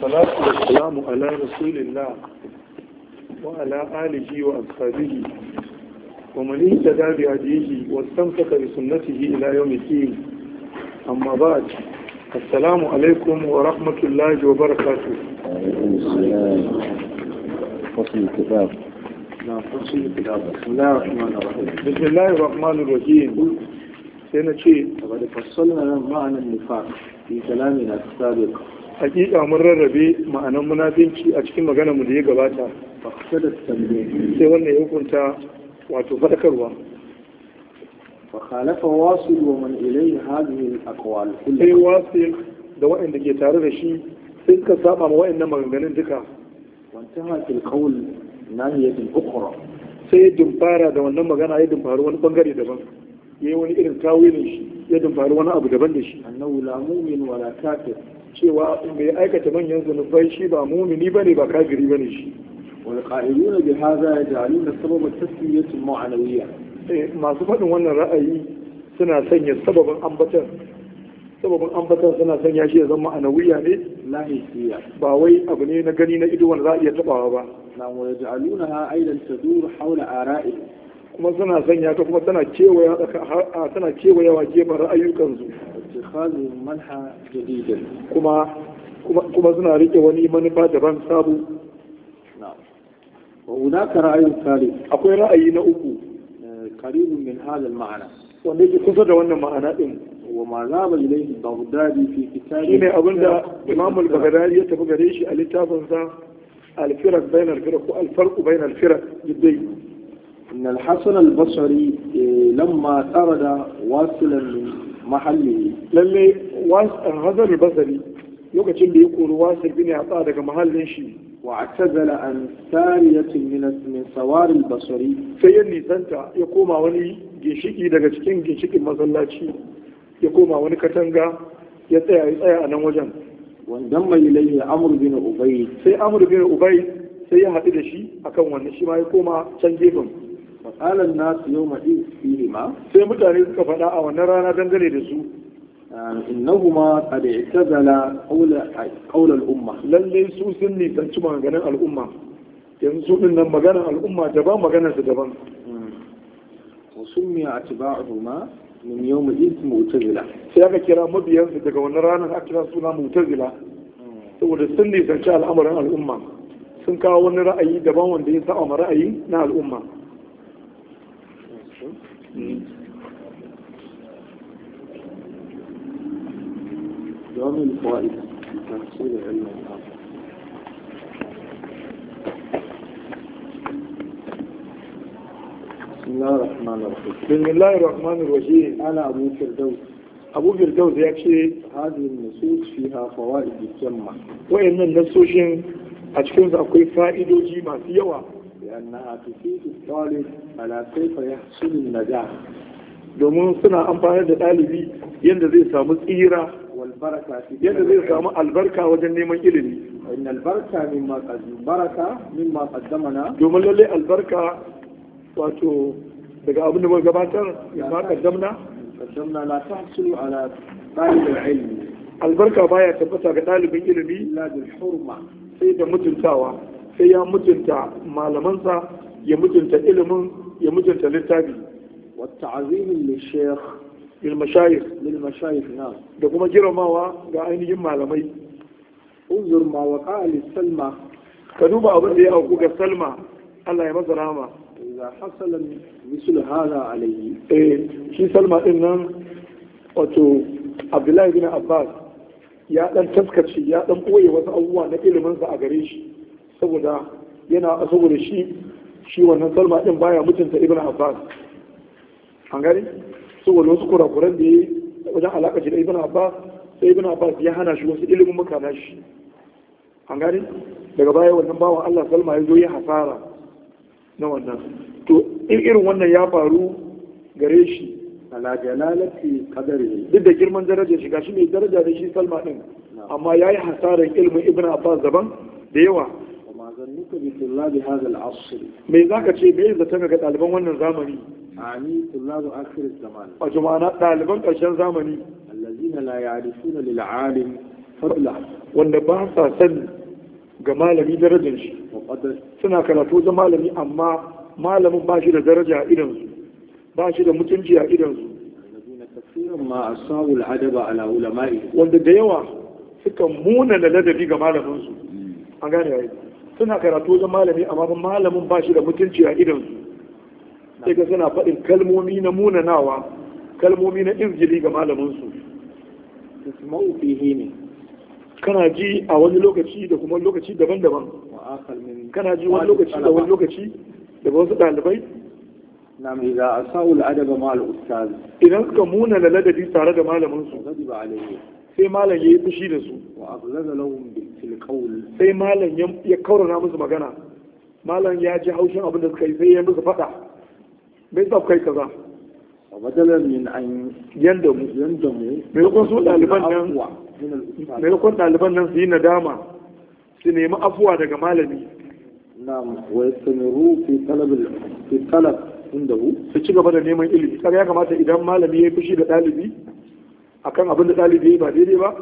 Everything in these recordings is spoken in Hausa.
والصلاة والسلام على رسول الله وعلى آله وأصحابه ومن اهتدى بهديه واستمسك بسنته إلى يوم الدين. أما بعد، السلام عليكم ورحمة الله وبركاته. فصل الكتاب. نعم، فصل الكتاب. بسم الله الرحمن الرحيم. بسم الله الرحمن الرحيم. سنة وقد فصلنا معنى النفاق في كلامنا السابق. hakika mun rarrabe ma'anan munafinci a cikin maganar mu da ya gabata. Faqsada tambayi. Sai wannan ya hukunta wato fadakarwa. Fa khalafa wasil wa man ilayhi hadhihi al-aqwal kullu. Sai wasil da waɗanda ke tare da shi sai ka saba ma waɗannan maganganun duka. Wantaha fil qawl nahiyatin ukhra. Sai ya dumfara da wannan magana ya dumfari wani bangare daban. Yayi wani irin tawilin shi ya dumfari wani abu daban da shi. Annahu la mu'min wa la kafir. cewa mai aikata manyan zunubai shi ba mumini bane ba kafiri bane shi. wal qa'iluna bi hadha yaj'aluna sababa tasmiyati ma'nawiyya. Masu faɗin wannan ra'ayi suna sanya sababin ambatan suna sanya shi ya zama ma'anawiyya ne lahiyya, ba wai abu ne na gani na ido wanda za a iya tabawa ba. na wa yaj'alunaha aidan tadur hawla ara'i, kuma suna sanya ta kuma tana kewayawa gefen ra'ayukansu. ittikhadhu manha jadidan, kuma suna rike wani manufa daban sabu. na'am. wa hunaka ra'ayun thalith, akwai ra'ayi na uku qaribun min hadha al-ma'na, wanda yake kusa da wannan ma'ana din. wa ma zaba ilayhi Baghdadi fi kitabi, shine abinda Imam al-Baghdadi ya tafi gare shi a littafin sa al-firaq bain al-firaq ko al-farq bain al-firaq jiddai. إن الحسن البصري لما طرد واصلا من محله، lalle Hasan al-Basri lokacin da ya kori wasil bin Atha daga mahallin shi, واعتزل عن سارية من سوار البصري، sai ya nisanta ya koma wani ginshiki daga cikin ginshikin masallaci, ya koma wani katanga ya tsaya a nan wajen. وانضم إليه عمرو بن أبي، sai Amr bin Ubay sai ya haɗu da shi akan wannan, shi ma ya koma can gefen. وقال الناس يومئذ فيهما، sai mutane suka faɗa a wannan rana dangane da su, إنهما قد اعتزل قول الأمة، lalle su sun nisanci maganganun al'umma. yanzu su nan maganar al'umma daban, maganar su daban. وسمي أتباعهما من يومئذ معتزلة، sai aka kira mabiyansu daga wannan ranar aka kira suna mu'tazila, saboda sun nisanci al'amuran al'umma, sun kawo wani ra'ayi daban wanda ya saba ma ra'ayi na al'umma. جوامع الفوائد تفسير علم بسم الله الرحمن الرحيم. بسم الله الرحمن الرحيم. أنا أبو فردوس. أبو فردوس يكشي هذه النصوص فيها فوائد جمة، وإن النصوصين أتكون أقوي فائدوجي ما سيوا، لأنها تفيد الطالب على كيف يحصل النجاح domin suna amfani da ɗalibi yadda zai samu tsira, والبركة في yadda zai samu albarka wajen neman ilimi. إن البركة مما قدمنا، domin lalle albarka wato daga abin da muka gabatar ma قدمنا لا تحصل على طالب العلم albarka baya tabbata ga ɗalibin ilimi إلا بالحرمة، sai da mutuntawa, sai ya mutunta malamansa, ya mutunta ilimin, ya mutunta littafi. والتعظيم للشيخ للمشايخ نعم. da kuma girmamawa ga ainihin malamai. انظر ما وقع للسلمى، ka duba abin da ya auku ga Salma, Allah ya masa rahama. إذا حصل مثل هذا عليه، shi Salma din nan wato Abdullahi bin Abbas ya dan taskace, ya dan koye wasu abubuwa na ilimin sa a gare shi, saboda shi wannan Salma din baya mutunta Ibn Abbas. an gani saboda wasu kurakuran da ya yi wajen alaƙa da Ibn Abbas, sai Ibn Abbas ya hana shi wasu ilimin muka na shi. an gani daga baya wannan bawan Allah Salma ya zo ya hasara na wannan. to irin wannan ya faru gare shi ala jalalati qadari, duk da girman darajar shiga shi mai daraja da shi Salma din, amma ya yi hasarar ilimin Ibn Abbas daban da yawa. وما ظنك بطلاب هذا العصر، me zaka ce me zata ga ɗaliban wannan zamani أعني طلاب آخر الزمان wato ma'ana ɗaliban ƙarshen zamani الذين لا يعرفون للعالم fadla wanda ba sa sani ga malami darajar shi, wa qadar suna karatu wajen malami amma malamin ba shi da daraja a idansu, ba shi da mutunci a idansu, alladhina kathirun ma asabu al-adaba ala ulama'i wanda da yawa suka muna da ladabi ga malaminsu. An gane yayi, suna karatu wajen malami amma malamin ba shi da mutunci a idansu, sai ga suna faɗin kalmomi na munanawa, kalmomi na izgili ga malaminsu. tasma'u fihi ne Kana ji a wani lokaci da kuma lokaci daban-daban, wa akhar min kana ji wani lokaci da wani lokaci daga wasu ɗalibai nam idza asa'u al-adaba ma al-ustaz idan suka muna da ladabi tare da malaminsu, ghadiba alayhi sai malam ya yi fushi da su, wa aghlaza lahum bil qawl sai malam ya kaurana musu magana, malam ya ji haushin abin da suka yi sai ya musu faɗa, bai sa kai kaza wa badalan min an yanda mu yandamu maimakon su ɗaliban nan min al-ustaz maimakon ɗaliban nan su yi nadama su nemi afuwa daga malami, nam wa yastamiru fi talab indahu su ci gaba da neman ilimi. Kaga ya kamata idan malami ya yi fushi da ɗalibi akan abin da ɗalibi ya yi ba daidai ba,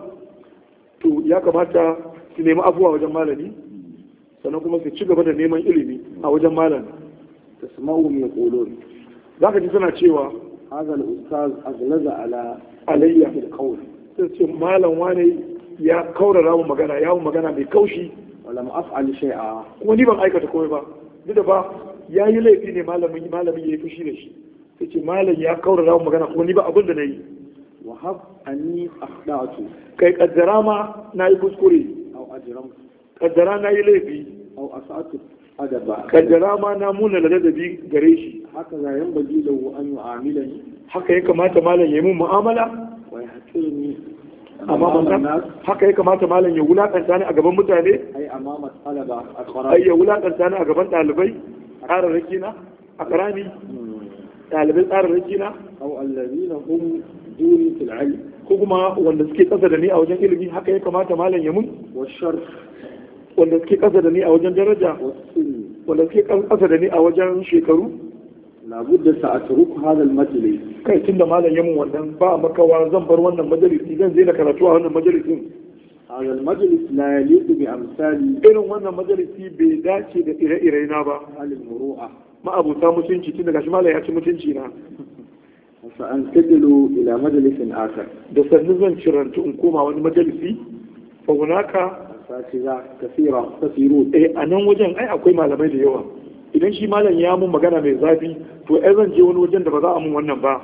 to ya kamata su nemi afuwa wajen malami, sannan kuma su ci gaba da neman ilimi a wajen malami. tasma'u min yaqulun Za ka ji suna cewa hadha al-ustaz aghlaza ala alayya, bil qawl sai ce malam wane ya kaurara mu magana, ya mu magana mai kaushi, wa lam af'al shay'a kuma ni ban aikata komai ba, duk da ba ya yi laifi ne malamin ya yi fushi da shi, sai ce malam ya kaurara mu magana kuma ni ba abin da na yi. wa hab anni akhda'tu Kai kaddara ma na yi kuskure, aw ajramtu kaddara na yi laifi, aw asa'tu adaba kaddara ma na muna da ladabi gare shi, haka za yanbaghi lahu an yu'amilani haka ya kamata malam ya yi mun mu'amala, wa yahqirni amma amama ban an-nas haka ya kamata malam ya wulakanta ni a gaban mutane, ay amama talaba al-qara ai ya wulakanta ni a gaban ɗalibai, tsararraki na a karami ɗalibai tsararraki na, aw alladhina hum duni fil 'ilm ko kuma wanda suke ƙasa da ni a wajen ilimi, haka ya kamata malam ya mun, والشرف wanda suke ƙasa da ni a wajen daraja, والسن wanda suke ƙasa da ni a wajen shekaru. لابد سأترك هذا المجلس Kai tun da malam ya mun wannan ba makawa zan bar wannan majalisi, zan je na karatu a wannan majalisin. هذا المجلس لا يليق بأمثال Irin wannan majalisi bai dace da ire-ire na ba, أهل المروءة ma'abuta mutunci, tun daga shi malam ya ci mutunci na. وسأنتقل إلى مجلس آخر Da sannu zan cirantu in koma wani majalisi, fa hunaka أساتذة كثيرة كثيرون a nan wajen ai akwai malamai da yawa. Idan shi malam ya mun magana mai zafi, to ai zan je wani wajen da ba za a mun wannan ba.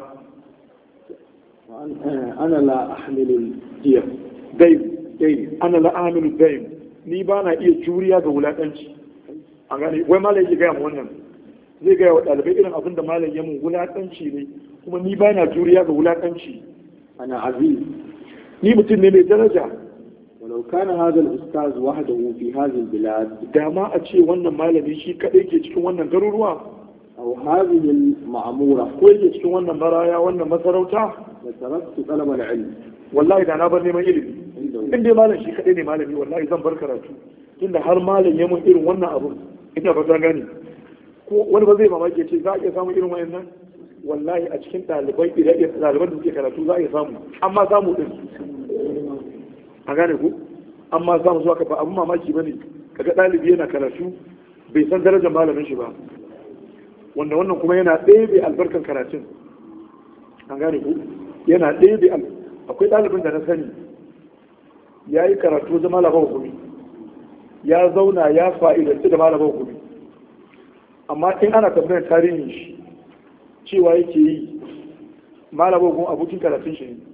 أنا لا أحمل الدية Dai, ana la'amilu daim, ni ba na iya juriya ga wulaƙanci. A gane, wai malam ya gaya mu wannan. Zai gaya wa ɗalibai irin abin da malam ya mun wulaƙanci ne, kuma ni ba na juriya ga wulaƙanci. أنا عزيز Ni mutum ne mai daraja. ولو كان هذا الأستاذ وحده في هذه البلاد Da ma a ce wannan malami shi kaɗai ke cikin wannan garuruwa, أو هذه المعمورة ko yake cikin wannan maraya, wannan masarauta, لتركت طلب العلم wallahi da na bar neman ilimi. عنده In dai malam shi kaɗai ne malami, wallahi zan bar karatu. Tunda har malam ya mun irin wannan abu, ina ba ta gani. Ko wani ba zai mamaki ya ce za a iya samun irin wayannan? Wallahi a cikin ɗalibai ɗaliban da suke karatu za a iya samu, amma samu ɗin. A gane ku? Amma samu zuwa ka ba abin mamaki ba ne, kaga ɗalibi yana karatu bai san darajar malamin shi ba. Wanda wannan kuma yana ɗebe albarkan karatun. An gane ku? Yana ɗebe akwai ɗalibin da na sani ya yi karatu da malaman hukumi, ya zauna ya fa'idanci da malaman hukumi, amma in ana tambayar tarihin shi cewa yake yi malaman hukumi abokin karatun shi ne.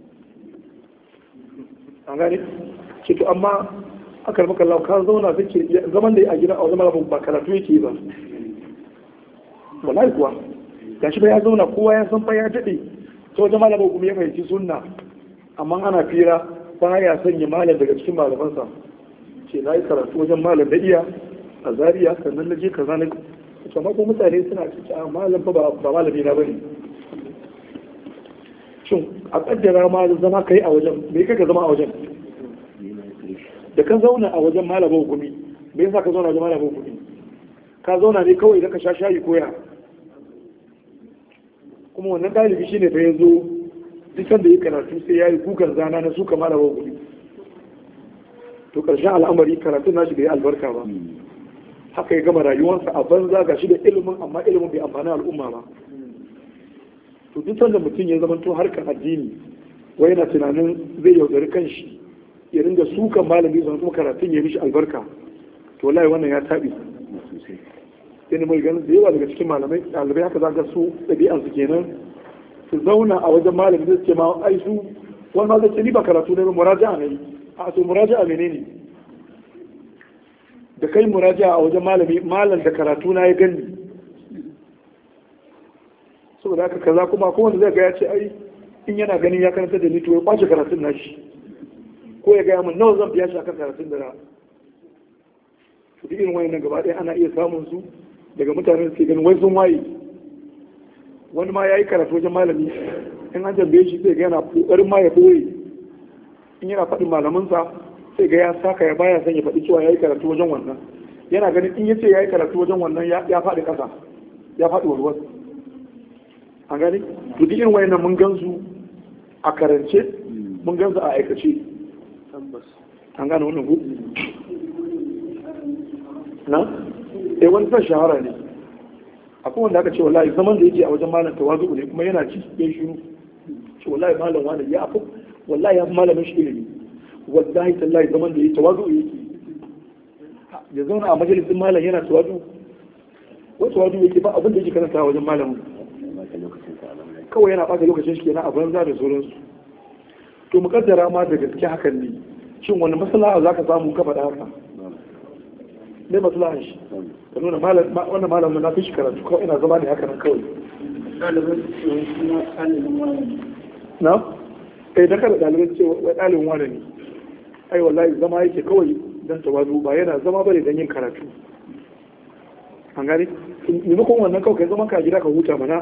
An gane? ce to amma aka maka lau ka zauna kake zaman da ya a gida a wajen malaman ba karatu yake yi ba. Wallahi kuwa gashi ba ya zauna kowa ya san fa ya daɗe ta wajen malaman hukumi ya fahimci sunna, amma ana fira ba ya sanya malam daga cikin malamansa. Ce na yi karatu wajen malam da iya a Zariya, sannan na je kaza na kuma ko mutane suna cikin a malam fa ba malami na bane. Shin a kaddara ma zama kai a wajen, me kaka zama a wajen? Da ka zauna a wajen malamin hukumi, me yasa ka zauna a wajen malamin hukumi? Ka zauna ne kawai da ka sha shayi koya. Kuma wannan ɗalibi shine fa ya zo duk sanda ya karatu sai ya yi kukan zana na suka malamin hukumi. to ƙarshen al'amari karatun nashi bai albarka ba haka ya gama rayuwarsa a banza ga shi da ilimin amma ilimin bai amfani al'umma ba to duk sanda mutum ya zama to harkar addini wai yana tunanin zai yaudari kanshi ya ringa sukan malami zan kuma karatun ya mishi albarka to wallahi wannan ya tabi sai mai ganin da yawa daga cikin malamai ɗalibai haka za ka su ɗabi'an su kenan su zauna a wajen malami zai ce ma ai su wani ma zai ce ni ba karatu ne ba muraja'a ne a to muraja'a menene da kai muraja'a a wajen malami malam da karatu na ya gani saboda haka kaza kuma ko wanda zai ga ya ce ai in yana ganin ya karanta da ni to ya kwace karatun nashi ko ya gaya min nawa zan biya shi akan karatun da na to duk irin wayannan gaba ɗaya ana iya samun su daga mutanen da ke ganin wai sun waye wani ma ya yi karatu wajen malami in an tambaye shi sai ga yana kokarin ma ya boye in yana faɗin malamansa sai ga ya saka ya baya son ya faɗi cewa ya yi karatu wajen wannan yana ganin in ya ce ya yi karatu wajen wannan ya faɗi ƙasa ya faɗi warwar an gani to duk irin wayannan mun gansu a karance mun gansu a aikace an gane wannan ku na wani san shahara ne akwai wanda aka ce wallahi zaman da yake a wajen malam tawazu ne kuma yana ci ya shiru ce wallahi malam wani ya afu wallahi ya fi malamin shi ilimi wallahi tallahi zaman da yake tawazu yake ya zauna a majalisin malam yana tawazu wai tawazu yake ba abin da yake karanta a wajen malamin kawai yana ɓata lokacin shi kenan a banza da sauransu to mukaddara ma da gaske hakan ne shin wani maslaha za ka samu ka faɗa haka ne maslahan shi ka nuna wannan malamin na fi shi karatu kawai ina zama ne haka nan kawai na da kada ɗalibai ce wai ɗalibin wani ne ai wallahi zama yake kawai don tawazu ba yana zama bane don yin karatu an gani maimakon wannan kawai kai zama ka gida ka huta mana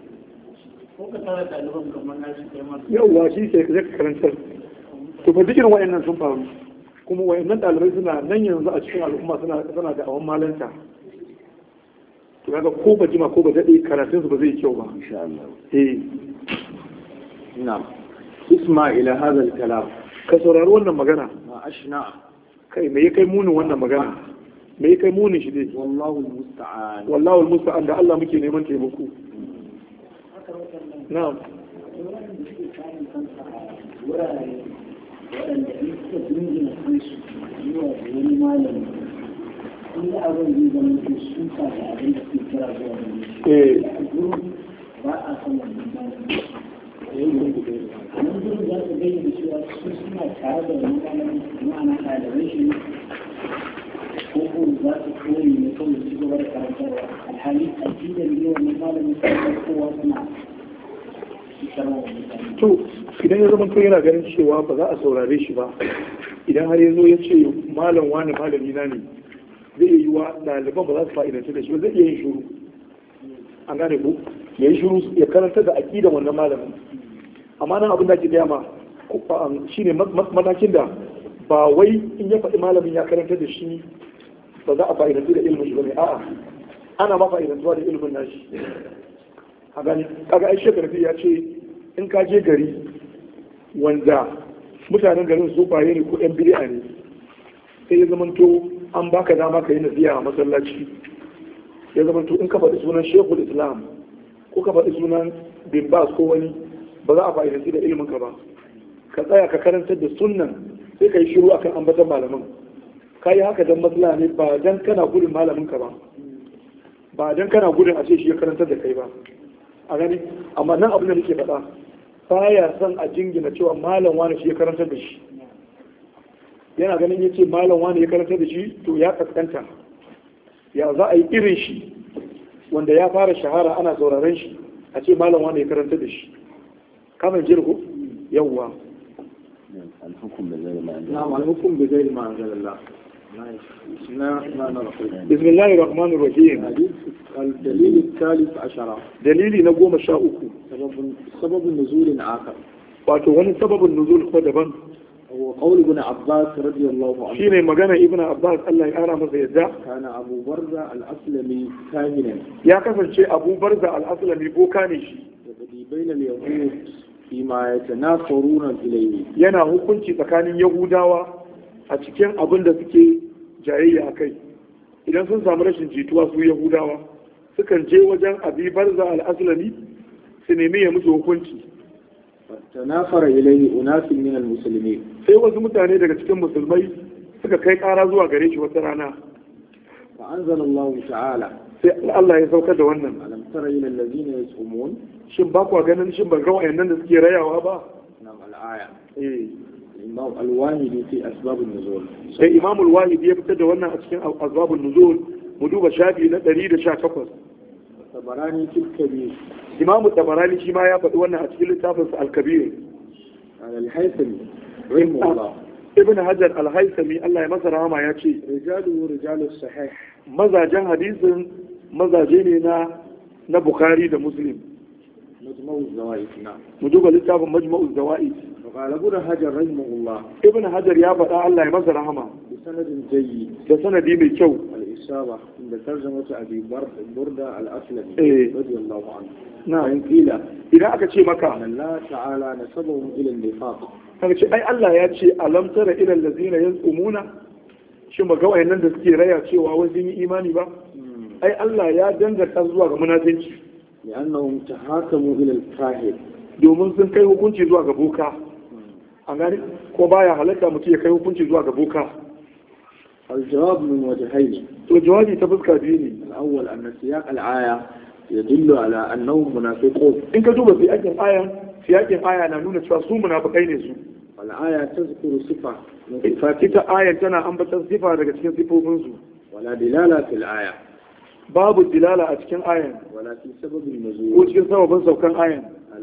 yauwa shi ke zai karantar to fa duk irin wayannan sun faru kuma wayannan ɗalibai suna nan yanzu a cikin al'umma suna da awan malanta to kaga ko ba jima ko ba daɗe karatun su ba zai kyau ba insha Allah na'am isma ila hadha al-kalam ka saurari wannan magana ma ashna kai me ya kai munin wannan magana me ya kai munin shi dai wallahu al-musta'an wallahu al-musta'an da Allah muke neman taimako na'am waɗanda in suka dingina kansu zuwa da wani malami sun yi abin zai zama da suka da abin da suke kira zuwa da shi ba a san wannan malami a nan gurin za su bayyana cewa su suna tare da wani malami ma'ana ɗalibai shi ko ko za su koyi ne kawai su gaba da karantarwa alhali a cikin ne wannan malami sun kowa suna to idan ya zama to yana ganin cewa ba za a saurare shi ba idan har ya zo ya ce malam wani malami na ne zai yi wa ɗaliban ba za su fa'idanci da shi ba zai iya yin shuru an gane ko ya yi shuru ya karanta da aƙidan wannan malamin amma nan abin da ake gaya ma shi ne matakin da ba wai in ya faɗi malamin ya karanta da shi ba za a fa'idanci da ilimin shi ba ne a'a ana ma fa'idantuwa da ilimin nashi a gani kaga ai shekarafi ya ce in ka je gari wanda mutanen garin su baye ne ko yan bid'a ne sai ya zamanto an baka dama ka yi nasiha a masallaci ya zamanto in ka faɗi sunan shekul islam ko ka faɗi sunan bin bas ko wani ba za a fa'idanci da ilimin ka ba ka tsaya ka karantar da sunnan sai ka yi shiru akan ambatan malamin ka yi haka dan maslaha ne ba dan kana gudun malamin ka ba dan kana gudun a ce shi ya karantar da kai ba a gani amma nan abin da nake faɗa baya son a jingina cewa malam wani shi ya karantar da shi yana ganin ya ce malam wani ya karantar da shi to ya kaskanta ya za a yi irin shi wanda ya fara shahara ana sauraron shi a ce malam wani ya karantar da shi kamar jirgo yawwa الحكم بغير ما أنزل نعم الحكم بغير ما أنزل الله بسم الله الرحمن الرحيم الدليل الثالث عشر دليلي نقوم شاؤكم سبب النزول آخر wato wani sababin nuzul ko daban هو قول ابن عباس رضي الله عنه shine magana ibn Abbas Allah ya kara masa yadda kana Abu Barza al-Aslami kahinan ya kasance Abu Barza al-Aslami boka ne shi yadi bayna al-yahud fima yatanafaruna ilayhi yana hukunci tsakanin Yahudawa a cikin abin da suke jayayya a kai idan sun samu rashin jituwa su yahudawa sukan je wajen abi barza al-aslami su nemi ya musu hukunci tanafara ilayhi unasin min al-muslimin sai wasu mutane daga cikin musulmai suka kai kara zuwa gare shi wata rana fa anzala Allah ta'ala sai Allah ya saukar da wannan alam tara ila allazina yasumun shin ba ku ganin shin ban ga wayannan da suke rayawa ba nam al-aya eh imam al-wahidi fi asbab an-nuzul sai imam al-wahidi ya fitar da wannan a cikin asbab an-nuzul mu duba shafi na 118 tabarani fil kabir imam tabarani shi ma ya faɗi wannan a cikin littafin sa al-kabir al-haythami rahimahullah ibn hajar al-haythami Allah ya masa rahama ya ce rijalus sahih mazajen hadisin mazaje ne na bukhari da muslim majma'u zawaid na mu duba littafin majma'u zawaid وقال ابن حجر رحمه الله ibn hajar ya faɗa Allah ya masa rahama بسند جيد da sanadi mai kyau الإصابة عند ترجمة أبي بردة الأسلمي رضي الله عنه na'am قيل idan aka ce maka أن الله تعالى نسبهم إلى النفاق kaga ce ai Allah ya ce alam tara ila allazina yazumuna shin ba ga wayannan da suke raya cewa wai sun yi imani ba ai Allah ya danganta zuwa ga munafinci لأنهم تحاكموا إلى الكاهن domin sun kai hukunci zuwa ga boka an gani ko baya halatta mutum ya kai hukunci zuwa ga boka الجواب من وجهين to jawabi ta fuska biyu ne الأول أن سياق الآية يدل على أنهم منافقون in ka duba siyakin aya na nuna cewa su munafikai ne su والآية تذكر صفة من صفات ita ayar tana ambatar sifa daga cikin sifofinsu ولا دلالة في الآية babu dilala a cikin ayan ولا في سبب ko النزول cikin sababin saukan ayan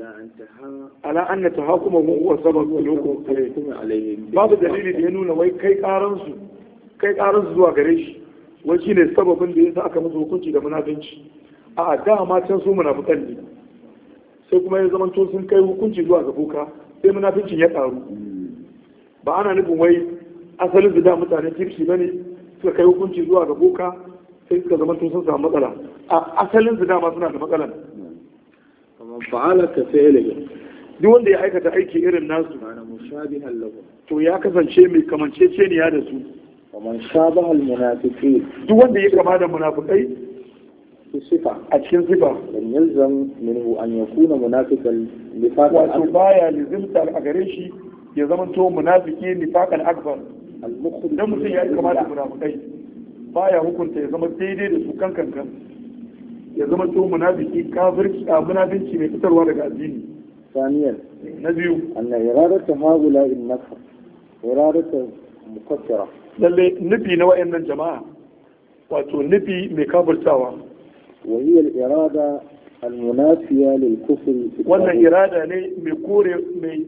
على أن ala anna tahakuma huwa sabab al-hukum تحكم عليهم babu dalili da ya nuna wai kai karansu zuwa gare shi wai shine sababin da yasa aka musu hukunci da munafinci a dama can su munafikan ne sai kuma ya zama to sun kai hukunci zuwa ga boka sai munafincin ya karu ba ana nufin wai asalin su da mutanen kirki bane suka kai hukunci zuwa ga boka sai suka zama to sun samu matsala a asalin su dama suna da matsalan فمن فعل كفعله duk wanda ya aikata aiki irin nasu كان مشابها لهم to ya kasance mai kamanceceniya da su ومن شابه المنافقين duk wanda ya kama da munafukai في صفة a cikin sifa لم يلزم منه أن يكون منافقا نفاقا wato أكبر baya lizimta a gare shi ya zama to munafiki nifaqan akbar المخرج idan mutum ya yi kama da munafukai baya hukunta ya zama daidai da su kankan ya zama to munafiki kafirci a munafinci mai fitarwa daga addini ثانيا na biyu أن إرادة هؤلاء النفر إرادة مكفرة lalle nufi na wayannan jama'a wato nufi mai kafirtawa وهي الإرادة المنافية للكفر في wannan irada ne mai kore mai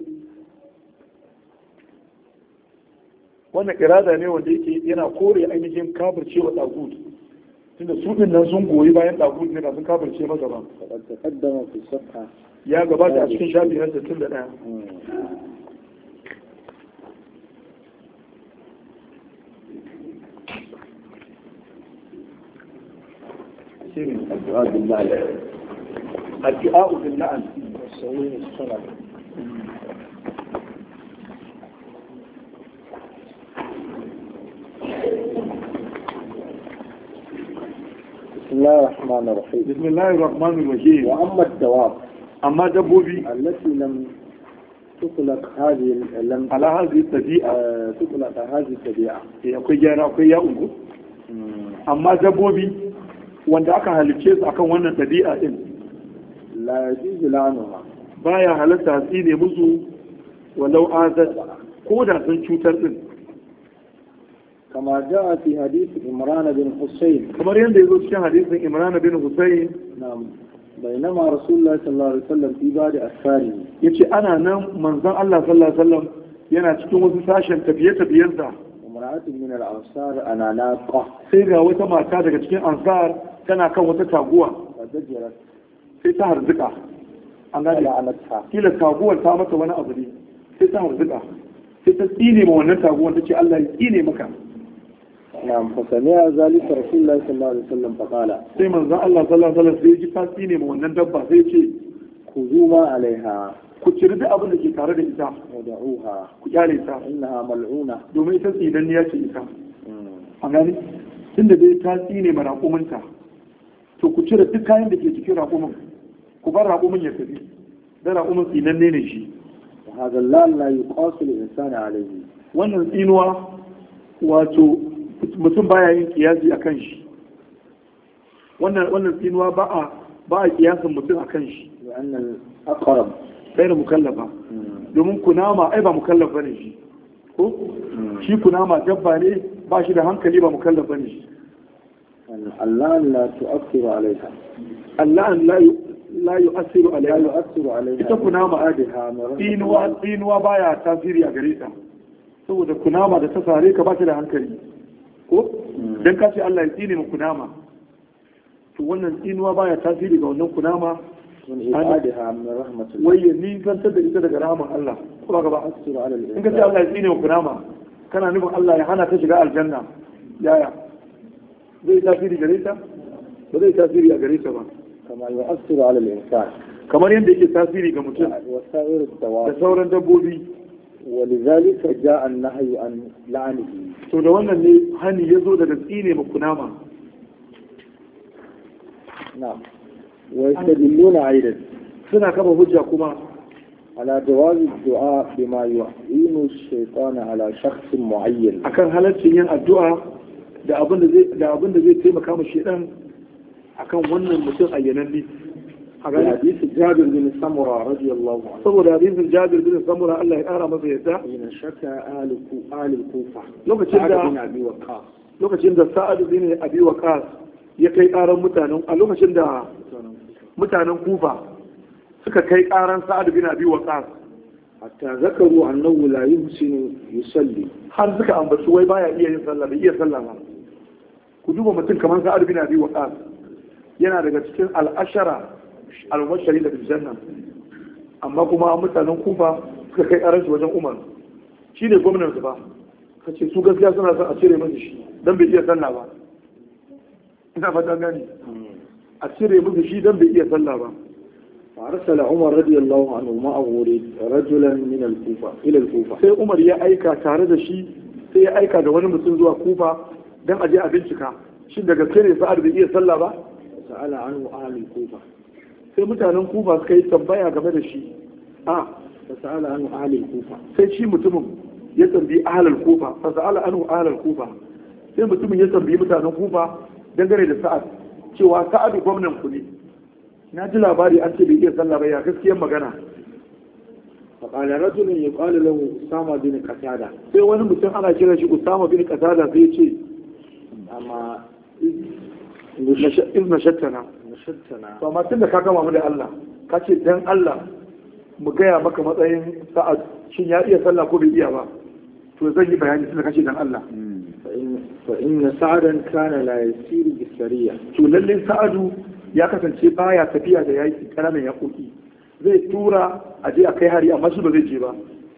wannan irada ne wanda yake yana kore ainihin kafircewa tagut tunda su din nan sun goyi bayan tagut ne da sun kafirce masa ba فقد تقدم في الصفحة ya gabata a cikin shafi na 61 الدعاء بالله الدعاء باللعن والسوين السنة بسم الله الرحمن الرحيم بسم الله الرحمن الرحيم وأما الدواب amma dabbobi التي لم تطلق هذه لم ala hazi tabi'a تطلق هذه الطبيعة akwai gyara akwai ya ungu amma dabbobi wanda aka halicce su akan wannan tabi'a din لا يجوز لعنها baya halatta tsine musu walau azat ko da sun cutar din كما جاء في حديث عمران بن حسين kamar yadda ya zo cikin hadisin imran bin husayn نعم بينما رسول الله صلى الله عليه وسلم في بعض أسفاره yace ana nan manzon Allah sallallahu alaihi wasallam yana cikin wasu sashen tafiye-tafiyensa امرأة من الأنصار أنا ناقة sai ga wata mata daga cikin ansar tana kan wata taguwa فزجرت sai ta harzuka an gane لعنتها kila taguwar ta mata wani abu ne sai ta harzuka sai ta tsine ma wannan taguwar ta ce Allah ya tsine maka نعم فسمع ذلك رسول الله صلى الله عليه وسلم فقال sai manzon Allah sallallahu alaihi wasallam sai ya ji ta tsine ma wannan dabba sai ya ce خذوا ما عليها ku ciri duk abin da ke tare da ita ودعوها ku kyale ta إنها ملعونة. domin ita tsidan ya ce ita an gani tunda dai ta tsine ma raƙuminta to ku cire duk kayan da ke cikin raƙumin ku bar raƙumin ya tafi dan raƙumin tsinan ne shi وهذا اللعن لا يقاس الإنسان عليه. wannan tsinuwa wato mutum baya yin kiyasi a kan shi wannan tsinuwa ba a kiyasin mutum a kan shi لأن الأقرب sai da mukallafa domin kunama ai ba mukallafa ne shi ko shi kunama dabba ne ba shi da hankali ba mukallafa ne shi اللعن لا تؤثر عليها. Allah la yu'assiru لا alaiha يؤثر عليها. ita kunama عادها tsinuwa baya tasiri a gare ta saboda kunama da ta sare ka ba ta da hankali ko dan ka ce Allah ya tsine mu kunama to wannan tsinuwa baya tasiri ga wannan kunama من إبعادها من رحمة الله. wai ya nisantar da ita daga rahaman Allah ko ba ka ba تؤثر على in ka ce Allah ya tsine mu kunama kana nufin Allah ya hana ta shiga aljanna yaya zai tasiri gare ta ba zai tasiri a gare ta ba كما يؤثر على الإنسان kamar yadda yake tasiri ga mutum وسائر da الدواب. sauran dabbobi ولذلك جاء النهي عن لعنه. to da wannan ne hani ya zo daga tsine mu kunama نعم. ويستدلون أيضا suna kafa hujja kuma على جواز الدعاء بما يعين الشيطان على شخص معين. akan halaccin yin addu'a da abin da zai taimaka ma shedan akan wannan mutum ayyananne a في gani حديث جابر بن سمرة رضي الله عنه saboda hadisin Jabir bin Samura Allah ya kara masa yadda حين شكى آل الكوفة lokacin سعد da بن أبي وقاص lokacin da Sa'ad bin Abi Waqqas ya kai karan mutanen a lokacin da mutanen Kufa suka kai karan Sa'ad bin Abi Waqqas حتى ذكروا أنه لا يحسن يصلي. har suka ambaci wai baya iya yin sallah bai iya sallah ba ku duba mutum kamar Sa'ad bin Abi Waqqas yana daga cikin al'ashara al-mubashirin da janna amma kuma mutanen Kufa suka kai karan shi wajen Umar shine gwamnan su ba kace su gaskiya suna son a cire masa shi dan bai iya sallah ba ina fata gani a cire musu shi dan bai iya sallah ba فأرسل عمر رضي الله عنه معه رجلا من الكوفة إلى الكوفة. sai Umar ya aika tare da shi sai ya aika da wani mutum zuwa Kufa dan aje a bincika shin daga gaske ne Sa'ad bai iya sallah ba سأل عنه أهل الكوفة. sai mutanen Kufa suka yi tambaya game da shi فسأل عنه أهل الكوفة. sai shi mutumin ya tambayi ahlul Kufa fa sa'ala anhu ahlul Kufa sai mutumin ya tambayi mutanen Kufa dangane da Sa'ad cewa Sa'ad gwamnan ku ne na ji labari an ce bai iya sallah ba ya gaskiyar magana فقال رجل يقال له أسامة بن قتادة. sai wani mutum ana kira shi Usama bin Qatada sai ya ce أما izna shattana نشدتنا to amma tunda ka gama mu da Allah ka ce dan Allah mu gaya maka matsayin Sa'ad shin ya iya sallah ko bai iya ba to zan yi bayani tunda kace dan Allah فإن سعدا كان لا يسير بالسرية. to lalle Sa'adu ya kasance baya tafiya da yaki kananan yakoki zai tura a je a kai hari amma shi ba zai je ba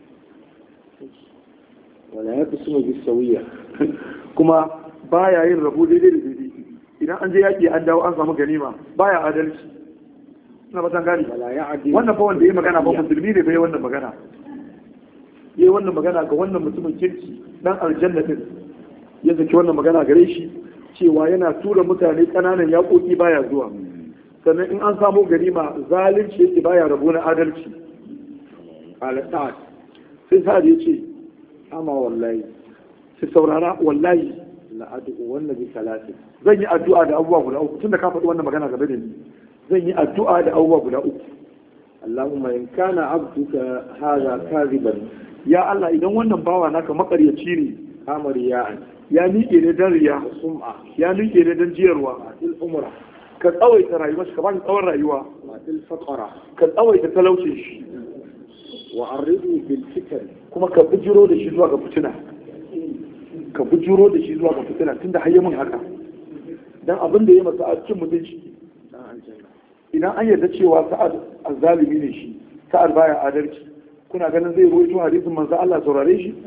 ولا يقسم بالسوية. kuma baya yin rabo daidai da daidai idan an je yaki an dawo an samu ganima baya adalci ina ba san gani ولا يعدل. wannan fa wanda yayi magana ba musulmi ne bai wannan magana yayi wannan magana ga wannan mutumin kirki dan aljanna din ya zaki wannan magana gare shi cewa yana tura mutane kananan yakoki baya zuwa sannan in an samu ganima zalunci yake baya rabo na adalci قال سعد sai sa'ad ya ce أما والله sai saurara wallahi لأدعون بثلاث. zan yi addu'a da abubuwa guda uku tunda ka faɗi wannan magana game da ni zan yi addu'a da abubuwa guda uku اللهم إن كان عبدك هذا كاذبا ya Allah idan wannan bawa naka makaryaci ne قام رياء ya miƙe ne dan riya وسمعة ya miƙe ne dan jiyarwa وأتي الأمرة ka tsawaita rayuwa ka ba shi tsawon rayuwa وأتي الفقرة ka tsawaita talaucin shi وأرده بالفتن. kuma ka bujiro da shi zuwa ga fitina ka bujiro da shi zuwa ga fitina tunda har mun haka dan abin da ya masa a cikin mutunci idan an yarda cewa Sa'ad azzalimi ne shi Sa'ad baya adalci kuna ganin zai ruwaito hadisin manzo Allah saurare shi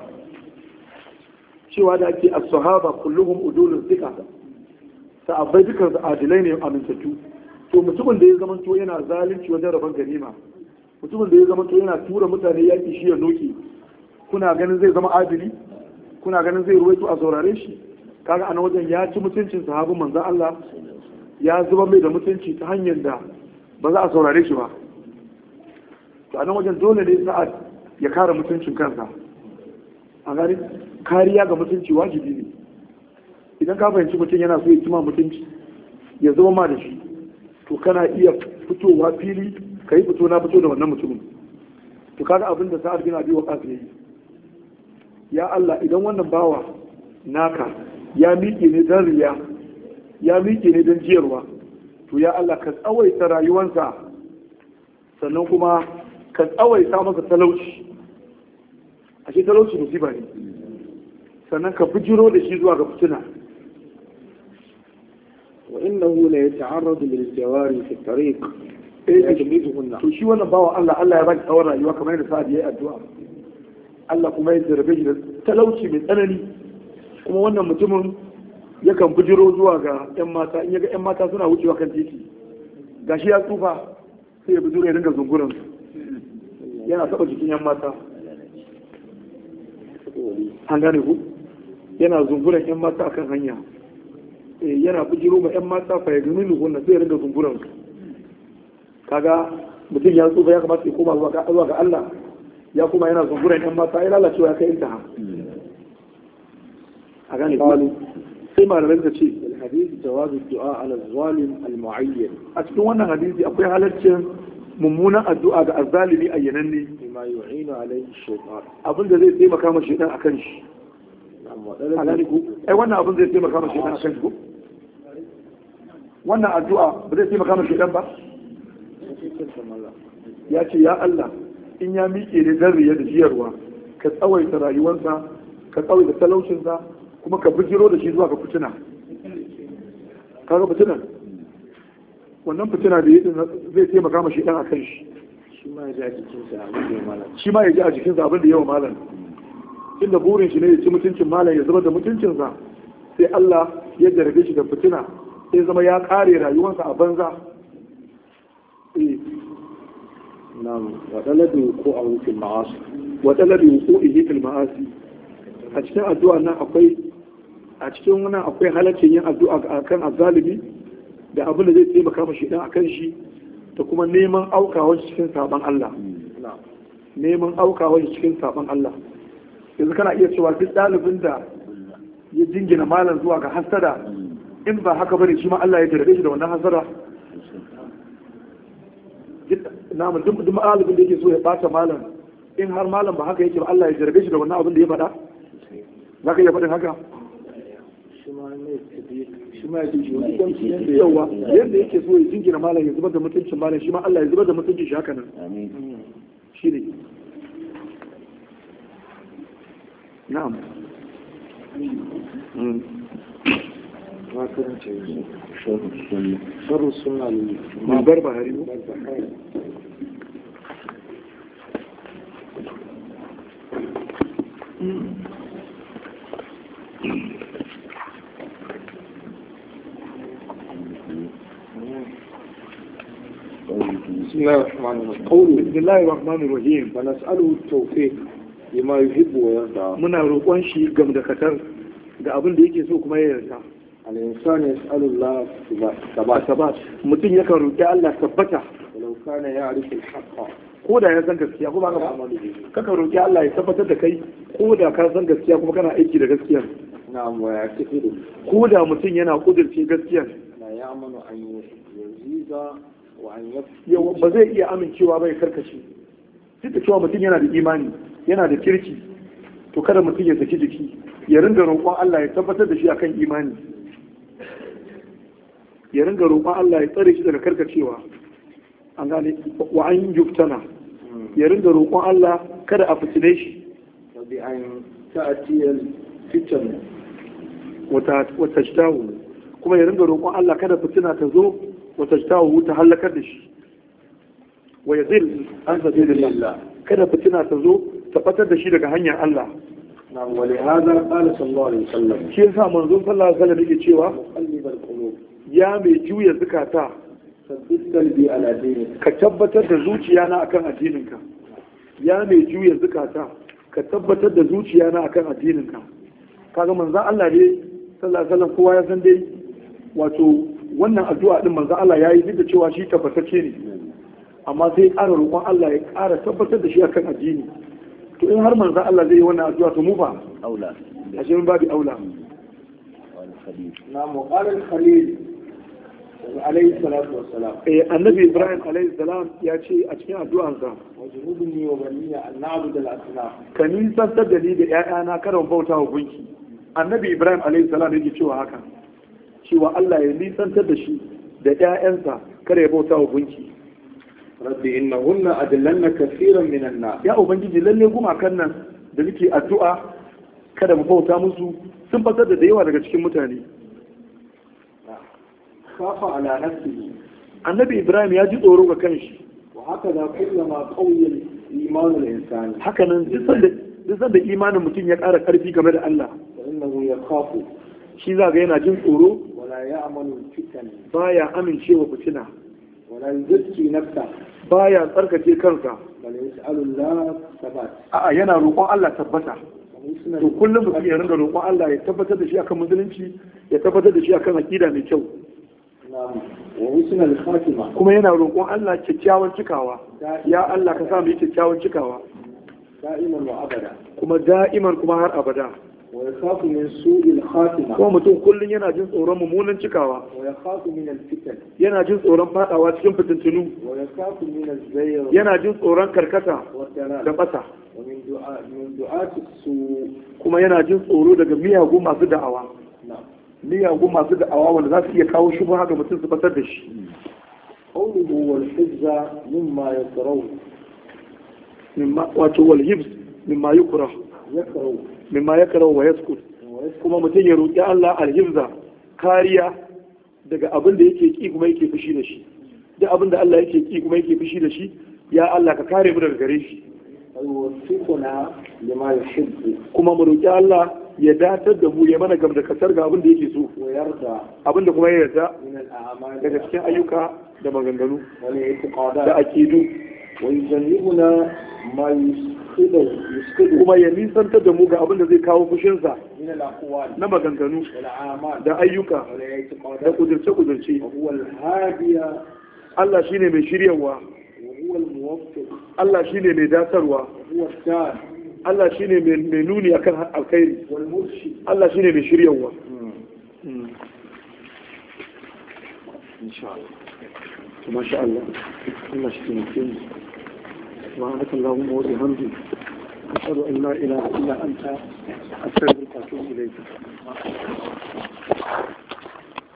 cewa da ake as-sahaba kulluhum udulun thiqa sahabbai dukan su adilai ne amintattu to mutumin da ya zama to yana zalunci wajen rabon ganima mutumin da ya zama to yana tura mutane yaki shi ya noke, kuna ganin zai zama adili, kuna ganin zai ruwaito a saurare shi? Kaga a wajen ya ci mutuncin sahabin manzon Allah, ya zuba mai da mutunci ta hanyar da ba za a saurare shi ba. To a nan wajen dole ne Sa'ad ya kare mutuncin kansa. A gani kariya ga mutunci wajibi ne. Idan ka fahimci mutum yana so ya cima mutunci ya zama ma da shi, to kana iya fitowa fili ka yi fito na fito da wannan mutumin. To kaga abin da Sa'ad bin Abi Waqqas yayi, ya Allah idan wannan bawa naka ya miƙe ne don riya, ya miƙe ne don jiyarwa, to ya Allah ka tsawaita rayuwansa, sannan kuma ka tsawaita masa talauci. Ashe talauci musiba ne. Sannan ka bijiro da shi zuwa ga fitina. وإنه لا يتعرض للجواري في الطريق يجلدهن. to shi wannan bawa Allah ya baki tsawon rayuwa kamar yadda Sa'ad yayi addu'a. Allah kuma ya zarbe shi da talauci mai tsanani, kuma wannan mutumin yakan bijiro zuwa ga 'yan mata, in yaga 'yan mata suna wucewa kan titi gashi ya tsufa sai ya bijiro ya dinga zunguran yana taba jikin 'yan mata. An gane ku? Yana zunguran 'yan mata akan hanya, yana bijiro ma 'yan mata fa ya gani wannan sai ya dinga zunguran su. Kaga mutum ya tsufa ya kamata ya koma zuwa ga Allah, ya kuma yana zunguran 'yan mata, ya lalacewa ya kai intaha. A gane ku? sai malamai da ce الحديث جواز الدعاء على الظالم المعين. a cikin wannan hadisi akwai halaccin mummunan addu'a ga azzalimi ayyananne, بما يعين عليه الشيطان. abin da zai taimaka ma shaitan akan shi. A gane ku? Wannan abin zai taimaka ma shaitan akan shi ko? Wannan addu'a ba zai taimaka ma shaitan ba? Ya ce ya Allah in ya miƙe ne dan riya da jiyarwa, ka tsawaita rayuwarsa, ka tsawaita talaucinsa, kuma ka bijiro da shi zuwa ga fitina. Kaga fitina wannan fitina da yake zai taimaka ma shi dan akan shi. shi ma ya ji a jikinsa abin da ya malam. Shi ma ya ji a jikinsa abin da yawa malam. Inda burin shi ne ya ci mutuncin malam ya zama da mutuncinsa, sai Allah ya jarabe shi da fitina, sai zama ya kare rayuwarsa a banza. نعم وطلب وقوعه في المعاصي. وطلب وقوعه في المعاصي. a cikin addu'a nan akwai halaccin yin addu'a akan azzalimi da abin da zai taimaka mashi dan akan shi, da kuma neman aukawar cikin saban Allah. Neman aukawar cikin saban Allah. Yanzu kana iya cewa duk ɗalibin da ya jingina malam zuwa ga hasada, in ba haka bane shi ma Allah ya jarabe shi da wannan hasada. Duk ɗalibin da yake so ya bata malam, in har malam ba haka yake ba Allah ya jarabe shi da wannan abin da ya faɗa. Za ka iya faɗin haka? shi ma ya ji yawa yadda yake so ya jingina malam ya zubar da mutuncin malam, shi ma Allah ya zubar da mutuncin shi haka nan. Shi ne. Na'am. ما كانت شر السنة من بربهاري. بسم الله الرحمن الرحيم. قوله بسم الله الرحمن الرحيم. ونسأله التوفيق لما يحب ويرضى. muna roƙon shi gam da katar da abin da yake so kuma ya yarda. الإنسان يسأل الله ثبات. mutum yakan roƙi Allah tabbata. ولو كان يعرف الحق. ko da ya san gaskiya ko ba ka kaka roƙi Allah ya tabbatar da kai, ko da ka san gaskiya kuma kana aiki da gaskiyar. نعم ويعتقد. ko da mutum yana kudurce gaskiyar. لا يأمن أن يزيد وأن yau ba zai iya amincewa ba ya karkace. Duk da cewa mutum yana da imani, yana da kirki, to kada mutum ya saki jiki, ya ringa roƙon Allah ya tabbatar da shi akan imani, ya ringa roƙon Allah ya tsare shi daga karkacewa. An gane wa an yuftana, ya ringa roƙon Allah kada a fitine shi. وبأن تأتي الفتن wata jitahu, kuma ya ringa roƙon Allah kada fitina ta zo wata jitahu ta halakar da shi. Wa ya zai an sabilillah, kada fitina ta zo ta fatar da shi daga hanyar Allah. نعم ولهذا قال صلى الله عليه وسلم. Shi yasa manzon sallallahu alaihi wasallam yake cewa مقلب القلوب. ya mai juya zukata, sabbit qalbi ala dinik, ka tabbatar da zuciya na akan addininka. Ya mai juya zukata, ka tabbatar da zuciya na akan addininka. Kaga manzon Allah ne sallallahu alaihi wasallam, kowa ya san dai wato wannan addu'a din manzon Allah yayi duk da cewa shi tabbatacce ne, amma sai ya ƙara roƙon Allah ya ƙara tabbatar da shi akan addini. To in har manzon Allah zai yi wannan addu'a to mu fa aula ashe mun babu aula. na muqalal khalil alayhi salatu wassalam, annabi Ibrahim alayhi salam ya ce a cikin addu'ansa, wajnubni wa baniya an na'budu al-asnam, ka nisantar da ni da ƴaƴana kada mu bauta wa gunki. Annabi Ibrahim alayhi salam yake cewa haka, cewa Allah ya nisantar da shi da ƴaƴansa kada ya bauta wa gunki. rabbi innahunna adallanna kaseeran min an-nas, Ya ubangiji lalle gumakan nan da nake addu'a kada mu bauta musu sun fasar da yawa daga cikin mutane. khafa ala nafsihi, Annabi Ibrahim ya ji tsoro ga kanshi. wa hakaza kullama qawiya al-iman al-insani, Hakanan duk sanda imanin mutum ya ƙara ƙarfi game da Allah, fa innahu yakhafu shi za ga yana jin tsoro, wala ya'malu fitan baya amincewa fitina, wala yuzakki nafsa, baya tsarkake kansa. bal yas'alu Allah thabat, A'a yana roƙon Allah tabbata. wa To kullum mutum ya ringa roƙon Allah ya tabbatar da shi akan musulunci, ya tabbatar da shi akan aqida mai kyau. husna al-khatima, Kuma yana roƙon Allah kyakkyawan cikawa. Ya Allah ka sa mu yi kyakkyawan cikawa. da'iman wa abada, Kuma da'iman kuma har abada. wa yakhafu min su'i al-khatima, Kuma mutum kullum yana jin tsoron mummunan cikawa. wa yakhafu min al-fitan, Yana jin tsoron fadawa cikin fitintunu. wa yakhafu min az-zayr Yana jin tsoron karkata wa dalal, da bata. wa min du'at as-su', Kuma yana jin tsoro daga miyagu masu da'awa. na'am. Miyagu masu da'awa wanda za su iya kawo shubha ga mutum su batar da shi. qawluhu wal hizza mimma yakrahu, Wato wal hibs mimma yukra mimma yakrahu wa yaskut. Kuma mutum ya roƙi Allah alhibza, kariya daga abin da yake ki kuma yake fushi da shi. Duk abin da Allah yake ki kuma yake fushi da shi, ya Allah ka kare mu daga gare shi. ويوفقنا لما يحب Kuma mu roƙi Allah ya datar da mu ya mana gamdakatar ga abin da yake so, ويرضى abin da kuma ya yarda من الأعمال daga cikin ayyuka da maganganu da والاعتقادات, akidu. ويجنبنا ما يسقطه Kuma ya nisantar da mu ga abin da zai kawo fushinsa من الأقوال na maganganu والأعمال da ayyuka da والاعتقادات, kudurce-kudurce. وهو الهادي Allah shine mai shiryawa, وهو الموفق Allah shine mai datarwa, وهو الدال Allah shine mai nuni akan alkhairi, والمرشد. Allah shine mai shiryawa. Insha Allah. Masha Allah. Allah shi ne kin. Subhanaka Allahumma wa bihamdika ashhadu an la ilaha illa anta astaghfiruka wa atubu ilayk.